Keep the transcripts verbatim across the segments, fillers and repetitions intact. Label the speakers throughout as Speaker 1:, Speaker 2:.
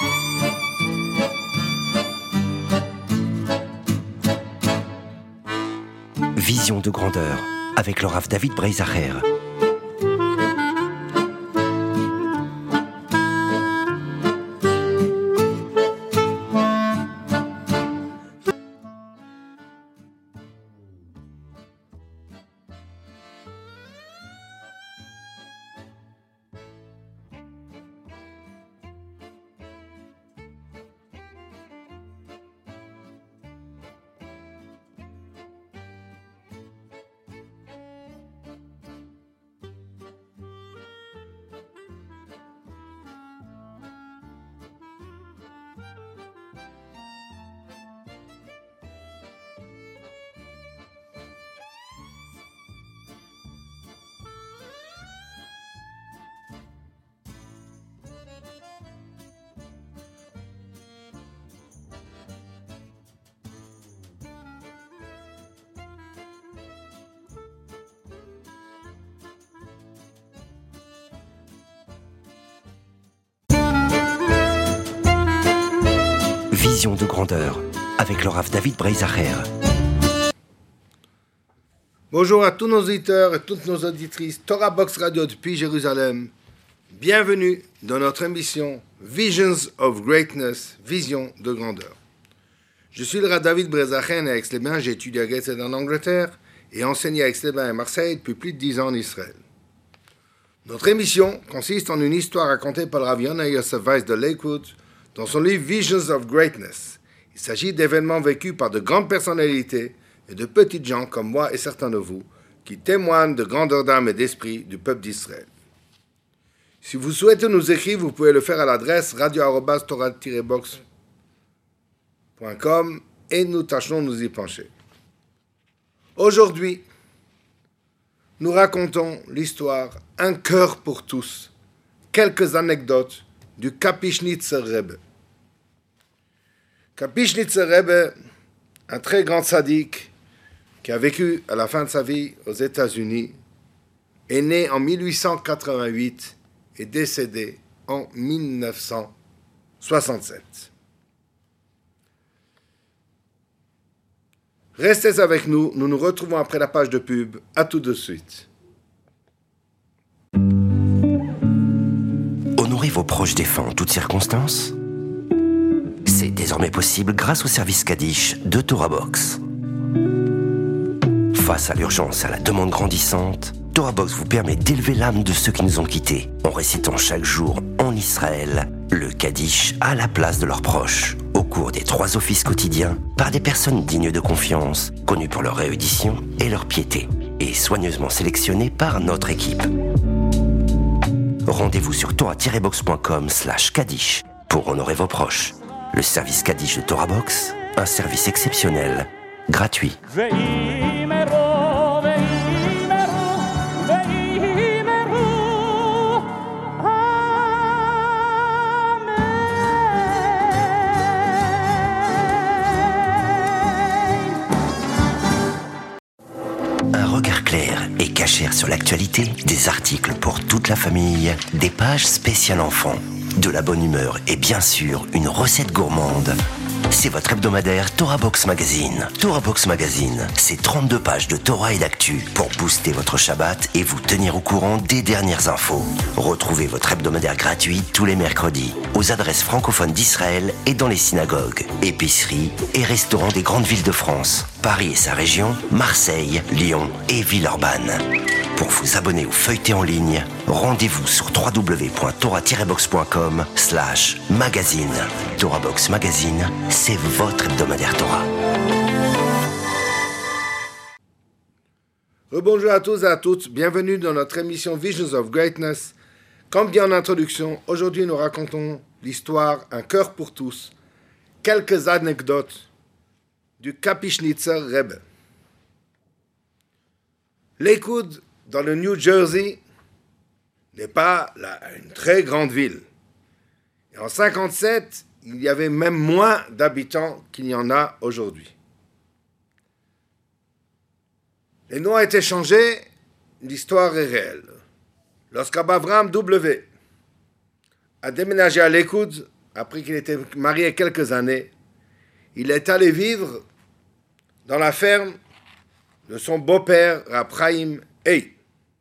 Speaker 1: Vision de grandeur avec le Rav David Breizacher. Vision de grandeur avec le Rav David Breizacher.
Speaker 2: Bonjour à tous nos auditeurs et toutes nos auditrices Torah Box Radio depuis Jérusalem. Bienvenue dans notre émission Visions of Greatness, Vision de grandeur. Je suis le Rav David Breizacher à Aix-les-Bains. J'ai étudié à Gateshead en Angleterre et enseigné à Aix-les-Bains et à Marseille depuis plus de dix ans en Israël. Notre émission consiste en une histoire racontée par le Rav Yonah Yosef Weiss de Lakewood dans son livre Visions of Greatness. Il s'agit d'événements vécus par de grandes personnalités et de petites gens comme moi et certains de vous qui témoignent de grandeur d'âme et d'esprit du peuple d'Israël. Si vous souhaitez nous écrire, vous pouvez le faire à l'adresse radio arobase torah tiret box point com et nous tâcherons de nous y pencher. Aujourd'hui, nous racontons l'histoire Un cœur pour tous, quelques anecdotes du Kapischnitzer Rebbe. Kapischnitzer Rebbe, un très grand sadique qui a vécu à la fin de sa vie aux États-Unis, est né en mille huit cent quatre-vingt-huit et décédé en mille neuf cent soixante-sept. Restez avec nous, nous nous retrouvons après la page de pub. À tout de suite.
Speaker 1: Honorer vos proches défunts en toutes circonstances, c'est désormais possible grâce au service Kaddish de Torah Box. Face à l'urgence et à la demande grandissante, Torah Box vous permet d'élever l'âme de ceux qui nous ont quittés en récitant chaque jour en Israël le Kaddish à la place de leurs proches, au cours des trois offices quotidiens par des personnes dignes de confiance, connues pour leur réédition et leur piété, et soigneusement sélectionnées par notre équipe. Rendez-vous sur torah tiret box point com slash kaddish pour honorer vos proches. Le service Kaddish de Torah Box, un service exceptionnel, gratuit. Un regard clair et cachère sur l'actualité, des articles pour toute la famille, des pages spéciales enfants, de la bonne humeur et bien sûr une recette gourmande. C'est votre hebdomadaire Torah Box Magazine. Torah Box Magazine, c'est trente-deux pages de Torah et d'actu pour booster votre Shabbat et vous tenir au courant des dernières infos. Retrouvez votre hebdomadaire gratuit tous les mercredis aux adresses francophones d'Israël et dans les synagogues, épiceries et restaurants des grandes villes de France, Paris et sa région, Marseille, Lyon et Villeurbanne. Pour vous abonner ou feuilleter en ligne, rendez-vous sur w w w point torah tiret box point com slash magazine. Torah Box Magazine, c'est votre hebdomadaire Torah.
Speaker 2: Rebonjour à tous et à toutes, bienvenue dans notre émission Visions of Greatness. Comme dit en introduction, aujourd'hui nous racontons l'histoire Un cœur pour tous, quelques anecdotes du Kapischnitzer Rebbe. Lakewood, dans le New Jersey, n'est pas la, une très grande ville. Et en cinquante-sept, il y avait même moins d'habitants qu'il y en a aujourd'hui. Les noms ont été changés, l'histoire est réelle. Lorsqu'Abraham W. a déménagé à Lakewood après qu'il était marié quelques années, il est allé vivre dans la ferme de son beau-père, Rab Chaim Hey.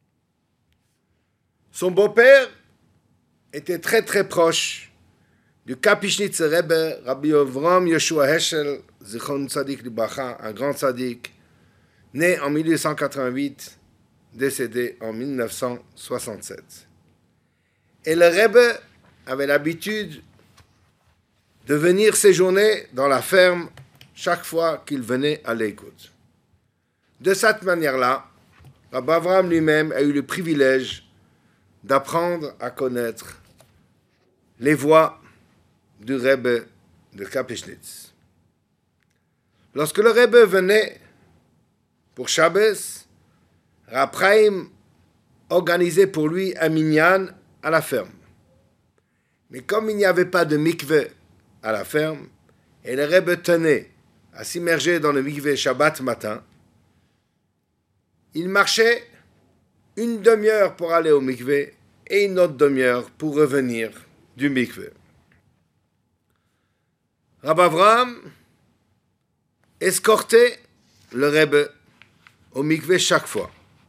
Speaker 2: Son beau-père était très très proche du Kapishnitzer Rebbe, Rabbi Avram Yoshua Heschel, Zichron Tzadik Libracha, un grand tzaddik, né en mille huit cent quatre-vingt-huit, décédé en mille neuf cent soixante-sept. Et le Rebbe avait l'habitude de venir séjourner dans la ferme chaque fois qu'il venait à l'écoute. De cette manière-là, Rabbi Avram lui-même a eu le privilège d'apprendre à connaître les voies du Rebbe de Kapishnitz. Lorsque le Rebbe venait pour Shabbos, Rab Chaim organisait pour lui un minyan à la ferme. Mais comme il n'y avait pas de mikveh à la ferme, et le Rebbe tenait à s'immerger dans le mikveh Shabbat matin, il marchait une demi-heure pour aller au mikveh et une autre demi-heure pour revenir du mikveh. Rab Avram escortait le Rebbe au mikveh chaque fois.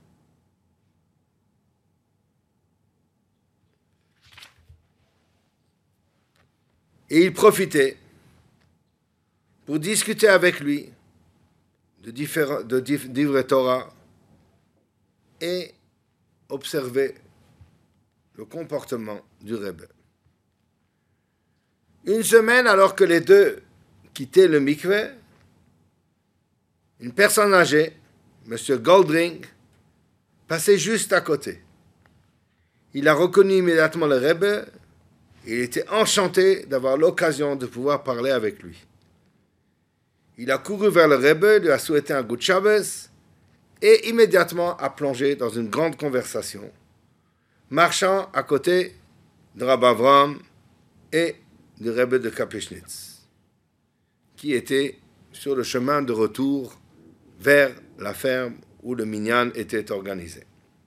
Speaker 2: Et il profitait pour discuter avec lui de différents de divrei Torah et observer le comportement du Rebbe. Une semaine, alors que les deux quittaient le mikveh, une personne âgée, M. Goldring, passait juste à côté. Il a reconnu immédiatement le Rebbe et il était enchanté d'avoir l'occasion de pouvoir parler avec lui. Il a couru vers le Rebbe, lui a souhaité un good Shabbos et immédiatement a plongé dans une grande conversation, marchant à côté de Rab Avram et du Rebbe de Kapishnitz, qui était sur le chemin de retour vers la ferme où le minyan était organisé.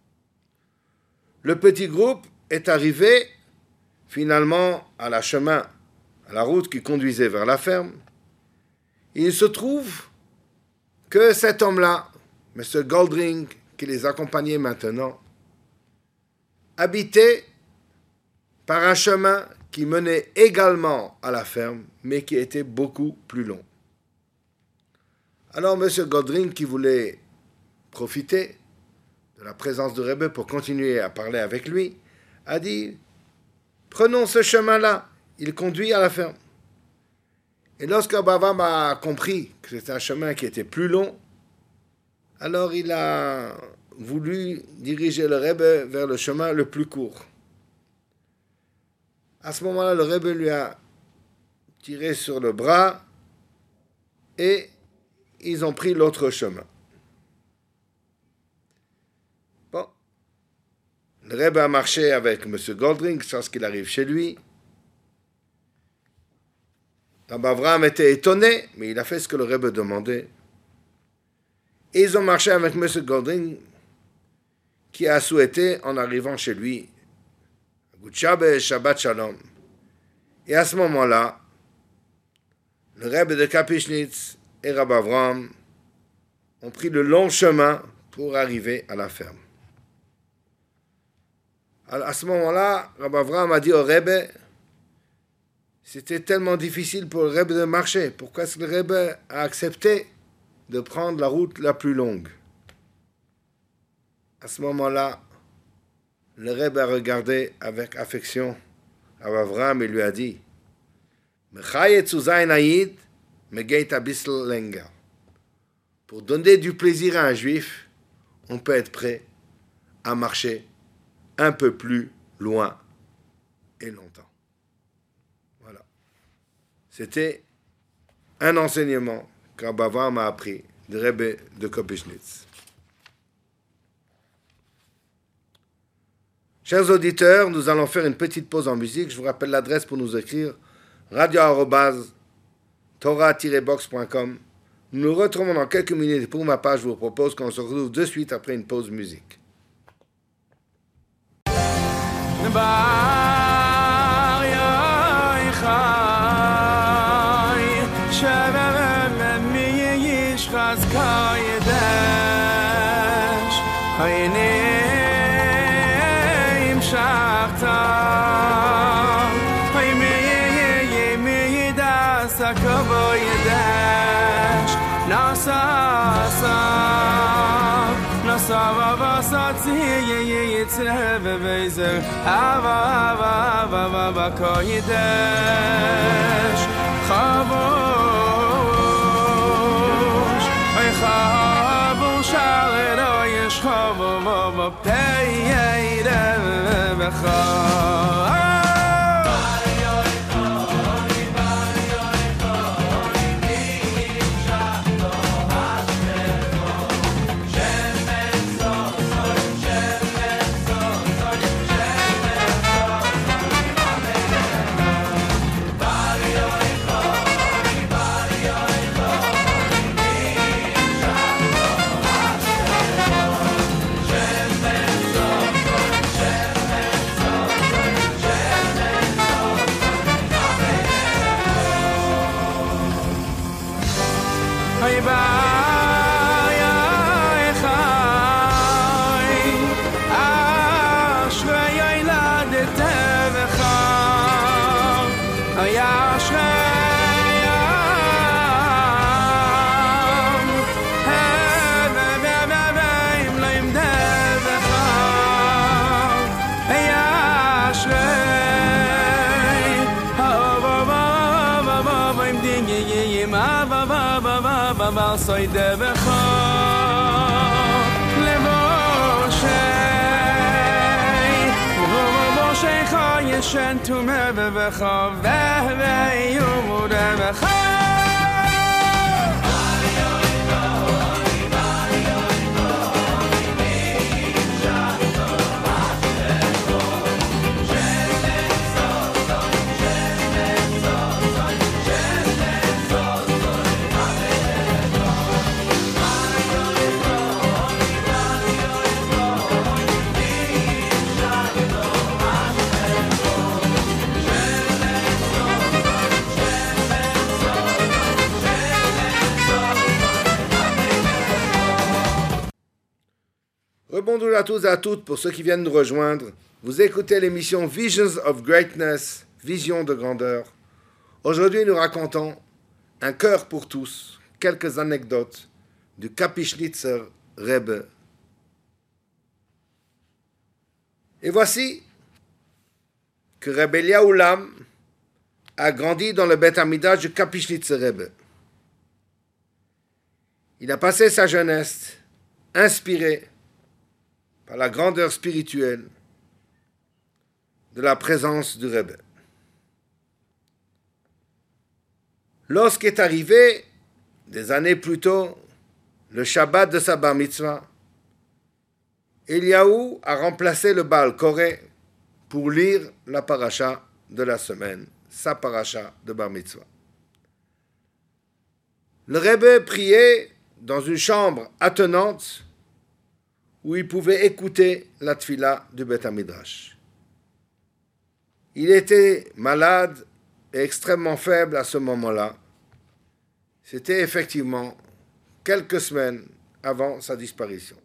Speaker 2: Le petit groupe est arrivé finalement à la chemin, à la route qui conduisait vers la ferme. Il se trouve que cet homme-là, M. Goldring, qui les accompagnait maintenant, habitait par un chemin qui menait également à la ferme, mais qui était beaucoup plus long. Alors M. Goldring, qui voulait profiter de la présence du Rebbe pour continuer à parler avec lui, a dit « Prenons ce chemin-là, il conduit à la ferme. » Et lorsque Rab Avram a compris que c'était un chemin qui était plus long, alors il a voulu diriger le Rebbe vers le chemin le plus court. À ce moment-là, le Rebbe lui a tiré sur le bras et ils ont pris l'autre chemin. Bon. Le Rebbe a marché avec M. Goldring jusqu'à ce qu'il arrive chez lui. Rab Avram était étonné, mais il a fait ce que le Rebbe demandait. Et ils ont marché avec M. Goldring, qui a souhaité, en arrivant chez lui, Good Shabbos, Shabbat Shalom. Et à ce moment-là, le Rebbe de Kapishnitz et Rab Avram ont pris le long chemin pour arriver à la ferme. À ce moment-là, Rab Avram a dit au Rebbe, c'était tellement difficile pour le Rebbe de marcher. Pourquoi est-ce que le Rebbe a accepté de prendre la route la plus longue? À ce moment-là, le Rebbe a regardé avec affection Rab Avram et lui a dit pour donner du plaisir à un juif, on peut être prêt à marcher un peu plus loin et longtemps. Voilà. C'était un enseignement que Rab Avram a appris de Rebbe de Kapishnitz. Chers auditeurs, nous allons faire une petite pause en musique. Je vous rappelle l'adresse pour nous écrire radio arobase torah tiret box point com. Nous nous retrouvons dans quelques minutes. Pour ma part, je vous propose qu'on se retrouve de suite après une pause musique.
Speaker 3: Bar az kodesh haynim shachta haymi midas kodesh nasa nasa vasati yitzve bezer ava ava ava ava kodesh chavosh ay chavosh alero yesh chavosh b'teyre b'chavosh. Soy de becho le moshe wo moshe khayeshen tu me becho ve ve yumur becho.
Speaker 2: Bonjour à tous et à toutes pour ceux qui viennent nous rejoindre. Vous écoutez l'émission Visions of Greatness, Vision de grandeur. Aujourd'hui, nous racontons un cœur pour tous, quelques anecdotes du Kapischnitzer Rebbe. Et voici que Rebbe Eliyahu Lam a grandi dans le Beth Amidrash du Kapischnitzer Rebbe. Il a passé sa jeunesse inspiré par la grandeur spirituelle de la présence du Rebbe. Lorsqu'est arrivé, des années plus tôt, le Shabbat de sa bar mitzvah, Eliyahu a remplacé le Baal Koré pour lire la paracha de la semaine, sa paracha de bar mitzvah. Le Rebbe priait dans une chambre attenante où il pouvait écouter la tfila du Beth Amidrash. Il était malade et extrêmement faible à ce moment-là. C'était effectivement quelques semaines avant sa disparition.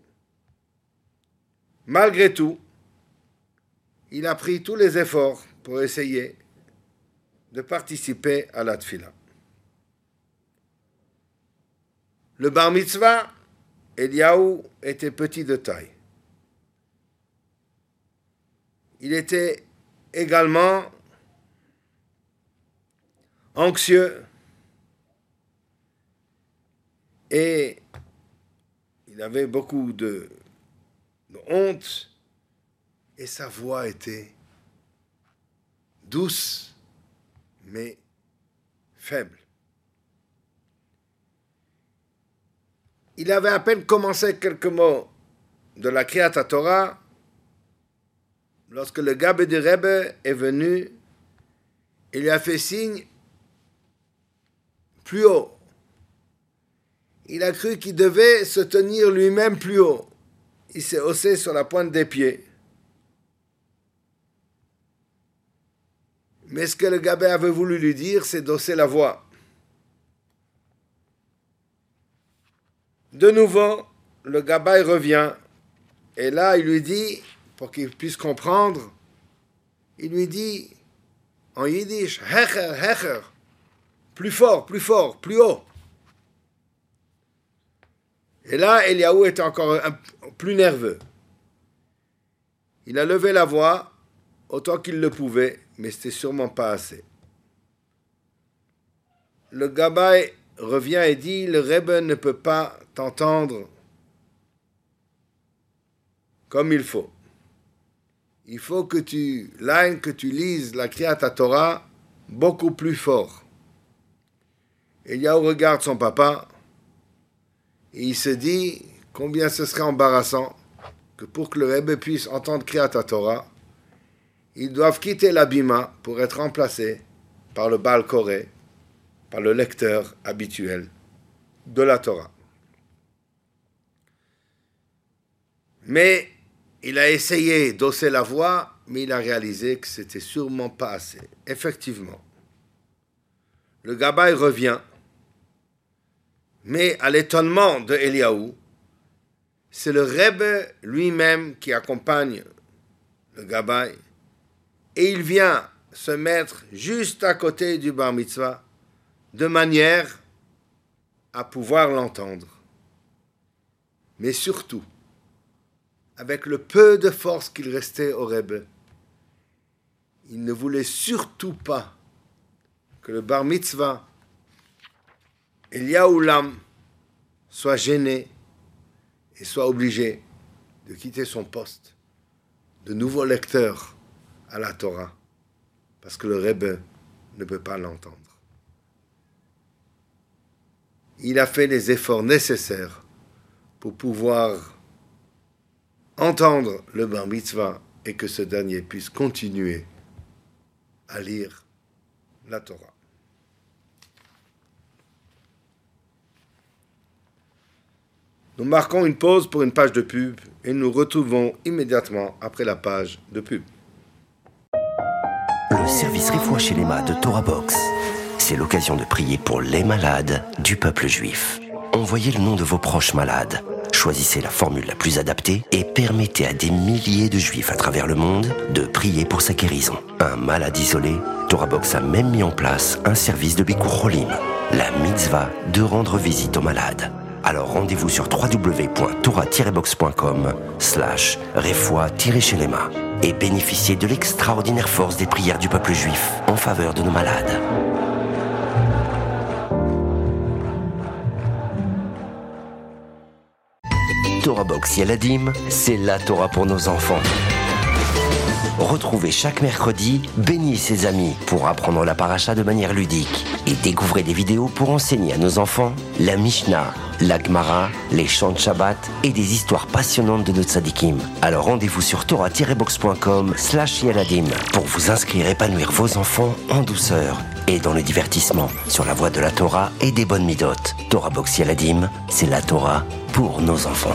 Speaker 2: Malgré tout, il a pris tous les efforts pour essayer de participer à la tfila. Le bar mitzvah, Eliyahu était petit de taille. Il était également anxieux et il avait beaucoup de, de honte et sa voix était douce mais faible. Il avait à peine commencé quelques mots de la Kriyat HaTorah lorsque le Gabe du Rebbe est venu. Il lui a fait signe plus haut. Il a cru qu'il devait se tenir lui-même plus haut. Il s'est haussé sur la pointe des pieds. Mais ce que le Gabe avait voulu lui dire, c'est d'hausser la voix. De nouveau, le Gabbai revient, et là, il lui dit, pour qu'il puisse comprendre, il lui dit, en yiddish, hecher, hecher, plus fort, plus fort, plus haut. Et là, Eliaou était encore un, plus nerveux. Il a levé la voix autant qu'il le pouvait, mais c'était sûrement pas assez. Le Gabbai revient et dit, le Rebbe ne peut pas t'entendre comme il faut. Il faut que tu, là, que tu lises la Kriyat Torah beaucoup plus fort. Eliaou regarde son papa et il se dit combien ce serait embarrassant que pour que le Rebbe puisse entendre Kriyat Torah, ils doivent quitter l'abima pour être remplacés par le Baal Koré, par le lecteur habituel de la Torah. Mais il a essayé d'hausser la voix, mais il a réalisé que c'était sûrement pas assez. Effectivement, le Gabbai revient, mais à l'étonnement de Eliaou, c'est le Rebbe lui-même qui accompagne le Gabbai, et il vient se mettre juste à côté du Bar Mitzvah, de manière à pouvoir l'entendre. Mais surtout, avec le peu de force qu'il restait au Rebbe, il ne voulait surtout pas que le Bar Mitzvah, Eliaou Lam, soit gêné et soit obligé de quitter son poste de nouveau lecteur à la Torah, parce que le Rebbe ne peut pas l'entendre. Il a fait les efforts nécessaires pour pouvoir entendre le Bar Mitzvah et que ce dernier puisse continuer à lire la Torah. Nous marquons une pause pour une page de pub et nous retrouvons immédiatement après la page de pub.
Speaker 1: Le service Refoua Shelema de Torah Box, c'est l'occasion de prier pour les malades du peuple juif. Envoyez le nom de vos proches malades. Choisissez la formule la plus adaptée et permettez à des milliers de juifs à travers le monde de prier pour sa guérison. Un malade isolé, Torah Box a même mis en place un service de Bikur Cholim, la mitzvah de rendre visite aux malades. Alors rendez-vous sur w w w point torah tiret box point com slash refoua tiret shelema et bénéficiez de l'extraordinaire force des prières du peuple juif en faveur de nos malades. Torah Box Yeladim, c'est la Torah pour nos enfants. Retrouvez chaque mercredi Béni et ses amis pour apprendre la paracha de manière ludique et découvrez des vidéos pour enseigner à nos enfants la Mishnah, la Gemara, les chants de Shabbat et des histoires passionnantes de nos tzadikim. Alors rendez-vous sur torah tiret box point com slash yeladim pour vous inscrire et épanouir vos enfants en douceur et dans le divertissement sur la voie de la Torah et des bonnes midot. Torah Box Yeladim, c'est la Torah pour nos enfants.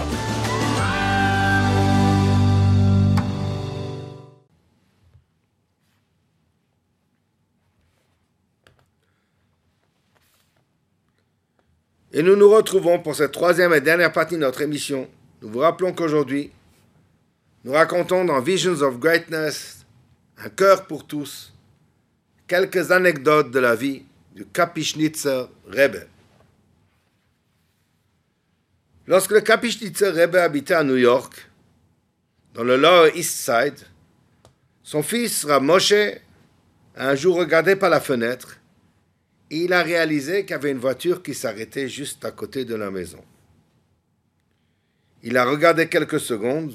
Speaker 2: Et nous nous retrouvons pour cette troisième et dernière partie de notre émission. Nous vous rappelons qu'aujourd'hui, nous racontons dans Visions of Greatness, un cœur pour tous, quelques anecdotes de la vie du Kapischnitzer Rebbe. Lorsque le Kapischnitzer Rebbe habitait à New York, dans le Lower East Side, son fils Rav Moshe a un jour regardé par la fenêtre et il a réalisé qu'il y avait une voiture qui s'arrêtait juste à côté de la maison. Il a regardé quelques secondes.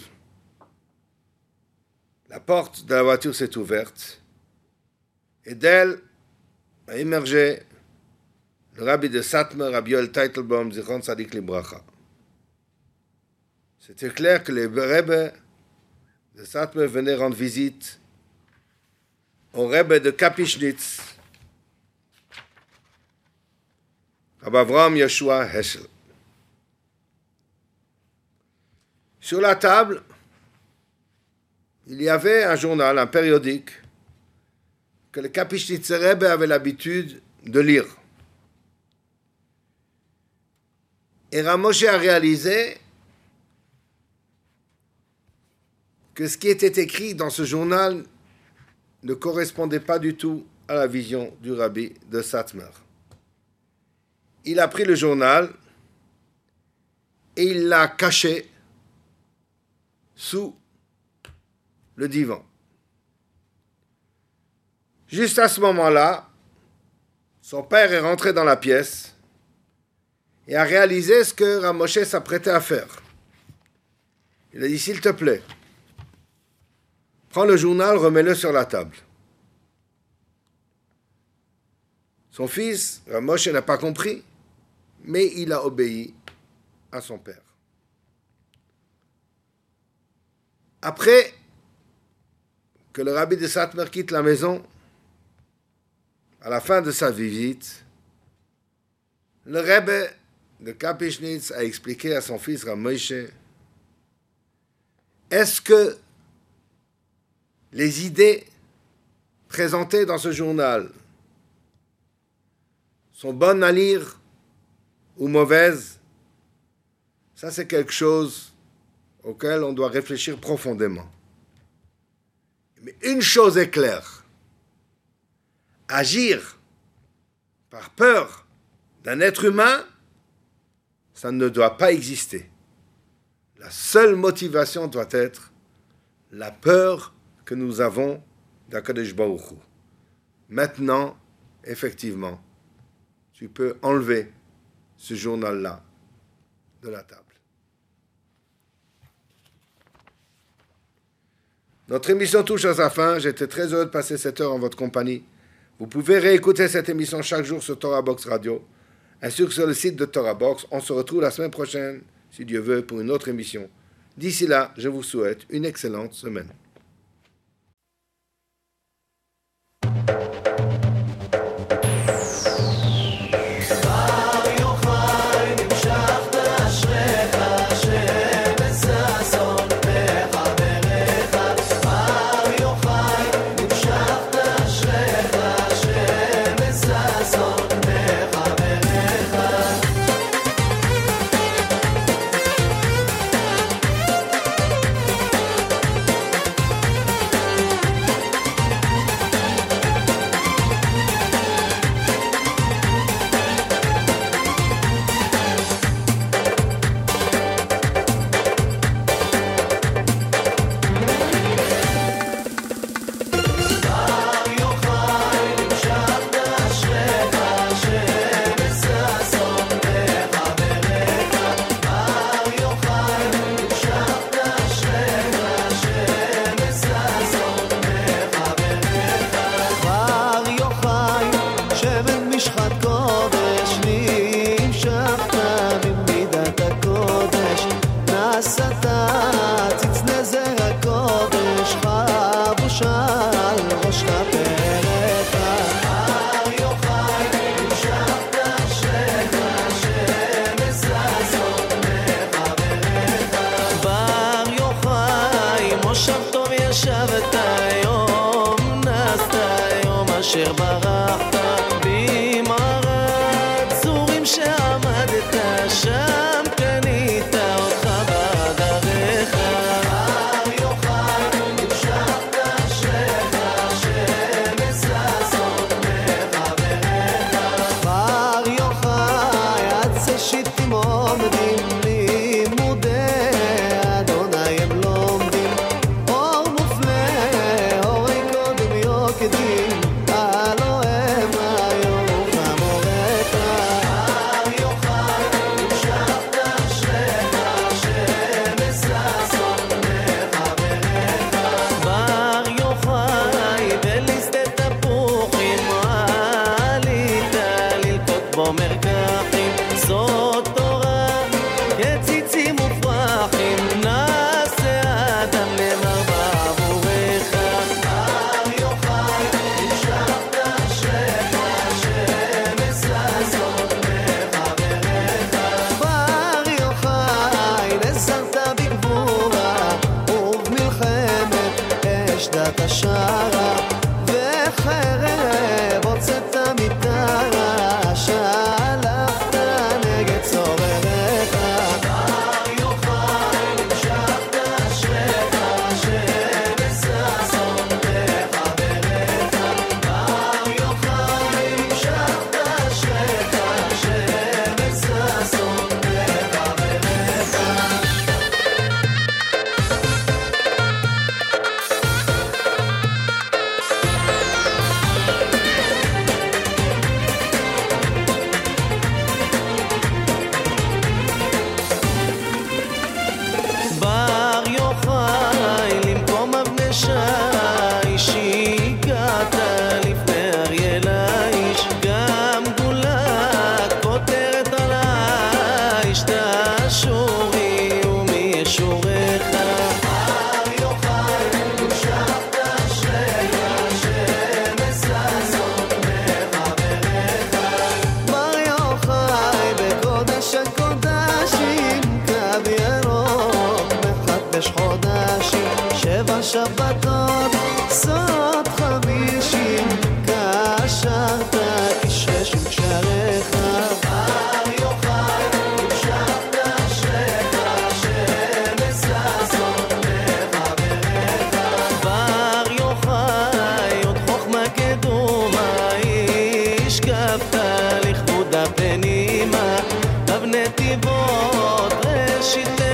Speaker 2: La porte de la voiture s'est ouverte et d'elle a émergé le rabbi de Satmar, Rabbi Yoel Teitelbaum, Zichron Tzadik Libracha. C'était clair que les Rebbe de Satmar venaient rendre visite au Rebbe de Kapischnitz, Rabbi Avraham Yeshua Heschel. Sur la table, il y avait un journal, un périodique, que le Kapischnitzer Rebbe avait l'habitude de lire. Et Rav Moshe a réalisé que ce qui était écrit dans ce journal ne correspondait pas du tout à la vision du rabbi de Satmar. Il a pris le journal et il l'a caché sous le divan. Juste à ce moment-là, son père est rentré dans la pièce et a réalisé ce que Rav Moshe s'apprêtait à faire. Il a dit, s'il te plaît, prends le journal, remets-le sur la table. Son fils, Rav Moshe, n'a pas compris, mais il a obéi à son père. Après que le rabbi de Satmar quitte la maison, à la fin de sa visite, le Rebbe de Kapischnitz a expliqué à son fils Rav Moshe, est-ce que les idées présentées dans ce journal sont bonnes à lire ou mauvaises? Ça, c'est quelque chose auquel on doit réfléchir profondément. Mais une chose est claire. Agir par peur d'un être humain, ça ne doit pas exister. La seule motivation doit être la peur que nous avons d'Akadosh Baruch Hu. Maintenant, effectivement, tu peux enlever ce journal-là de la table. Notre émission touche à sa fin. J'étais très heureux de passer cette heure en votre compagnie. Vous pouvez réécouter cette émission chaque jour sur Torah Box Radio, ainsi que sur le site de Torah Box. On se retrouve la semaine prochaine, si Dieu veut, pour une autre émission. D'ici là, je vous souhaite une excellente semaine.
Speaker 4: וחרב הוצאת מתרשע שבתות סוד חמישים קשרת כשש וקשריך בר יוחאי המשכת אשריך שמש ששון לחבריך בר יוחאי עוד חוכמה קדומה השקפת לכבוד הפנימה רב נתיבות ראשית